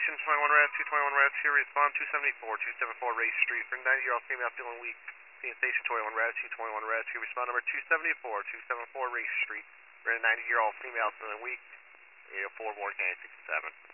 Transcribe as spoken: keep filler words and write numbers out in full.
station, twenty-one Raz, two twenty-one Raz here, respond two seventy-four, two seventy-four Race Street. For ninety-year-old female feeling weak, seeing station twenty-one Raz, two twenty-one Raz here, respond number two seventy-four, two seventy-four Race Street. For a ninety-year-old female feeling weak, four more K sixty-seven.